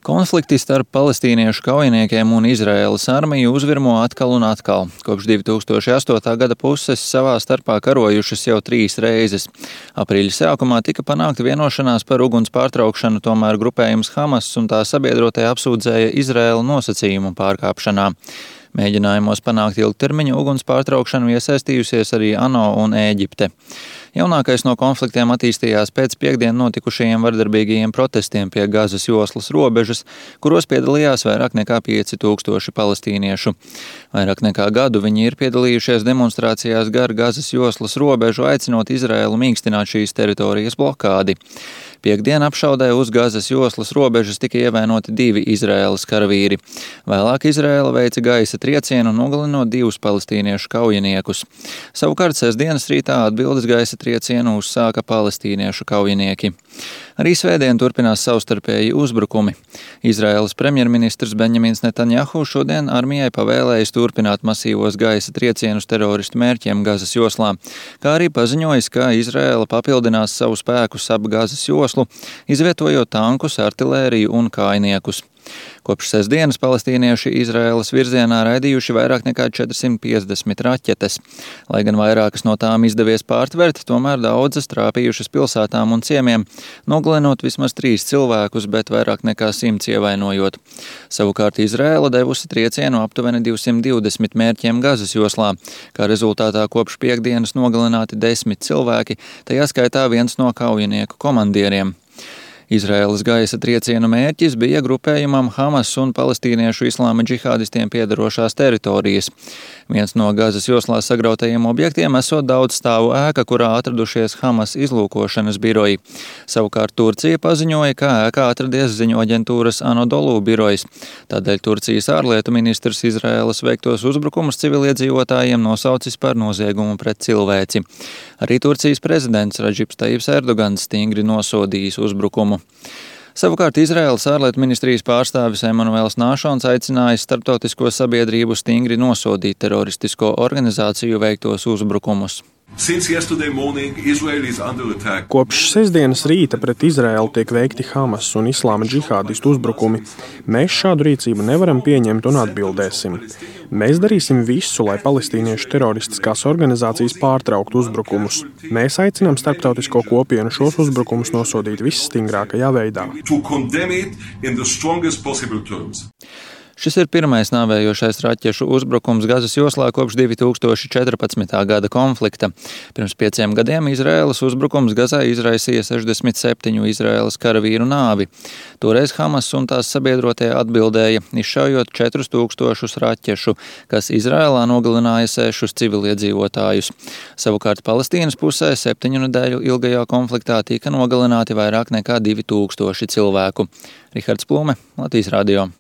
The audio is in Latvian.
Konflikti starp palestīniešu kaujiniekiem un Izraēlas armiju uzvirmo atkal un atkal. Kopš 2008. gada puses savā starpā karojušas jau 3 reizes. Aprīļa sākumā tika panākta vienošanās par uguns pārtraukšanu, tomēr grupējums Hamas un tā sabiedrotie apsūdzēja Izraēlu nosacījumu pārkāpšanā. Mēģinājumos panākt ilgtermiņa uguns pārtraukšanu iesaistījusies arī ANO un Ēģipte. Jaunākais no konfliktiem attīstījās pēc piektdien notikušajiem vardarbīgajiem protestiem pie Gazas joslas robežas, kuros piedalījās vairāk nekā 5000 palestīniešu. Vairāk nekā gadu viņi ir piedalījušies demonstrācijās gar Gazas joslas robežu, aicinot Izraēlu mīkstināt šīs teritorijas blokādi. Piektdien apšaudē uz Gazas joslas robežas tika ievainoti 2 Izraēlas karavīri. Vēlāk Izraēla veica gaisa triecienu, nogalinot 2 palestīniešu kaujiniekus. Savukārt sestdienas rītā atbildes gaisa triecienu uzsāka palestīniešu kaujinieki. Arī svētdien turpinās savstarpēji uzbrukumi. Izraēlas premjerministrs Benjamins Netanjahu šodien armijai pavēlējis turpināt masīvos gaisa triecienus teroristu mērķiem Gazas joslā, kā arī paziņojis, ka Izraēla papildinās savu spēkus ap Gazas joslu, izvietojot tankus, artilēriju un kājniekus. Kopš sestdienas palestīnieši Izraēlas virzienā raidījuši vairāk nekā 450 raķetes. Lai gan vairākas no tām izdevies pārtvert, tomēr daudzas trāpījušas pilsētām un ciemiem, nogalinot vismaz 3 cilvēkus, bet vairāk nekā 100 ievainojot. Savukārt Izraēla devusi triecienu aptuveni 220 mērķiem Gazas joslā, kā rezultātā kopš piektdienas nogalināti 10 cilvēki, tajā skaitā viens no kaujinieku komandieriem. Izraēlas gaisa triecienu mērķis bija grupējumam Hamas un palestīniešu islāma džihādistiem piederošās teritorijas. Viens no Gazas joslā sagrautajiem objektiem esot daudzstāvu ēka, kurā atradušies Hamas izlūkošanas biroji. Savukārt Turcija paziņoja, ka ēkā atradies ziņu aģentūras Anadolu birojs. Tādēļ Turcijas ārlietu ministrs Izraēlas veiktos uzbrukumus civiliedzīvotājiem nosaucis par noziegumu pret cilvēci. Arī Turcijas prezidents Radžips Tajibs Erdogans stingri nosodījis uzbrukumu. Savukārt Izraēlas ārlietu ministrijas pārstāvis Emanuels Nāšons aicinājis starptautisko sabiedrību stingri nosodīt teroristisko organizāciju veiktos uzbrukumus. Kopš sestdienas rīta pret Izraēlu tiek veikti Hamas un islāma džihādistu uzbrukumi. Mēs šādu rīcību nevaram pieņemt un atbildēsim. Mēs darīsim visu, lai palestīniešu teroristiskās organizācijas pārtrauktu uzbrukumus. Mēs aicinām starptautisko kopienu šos uzbrukumus nosodīt visstingrākajā veidā. Šis ir pirmais nāvējošais raķešu uzbrukums Gazas joslā kopš 2014. gada konflikta. Pirms 5 gadiem Izraēlas uzbrukums Gazā izraisīja 67 Izraēlas karavīru nāvi. Toreiz Hamas un tās sabiedrotie atbildēja, izšaujot 4000 raķešu, kas Izraēlā nogalināja 6 civiliedzīvotājus. Savukārt Palestīnas pusē 7 nedēļu ilgajā konfliktā tika nogalināti vairāk nekā 2000 cilvēku. Rihards Plume, Latvijas radio.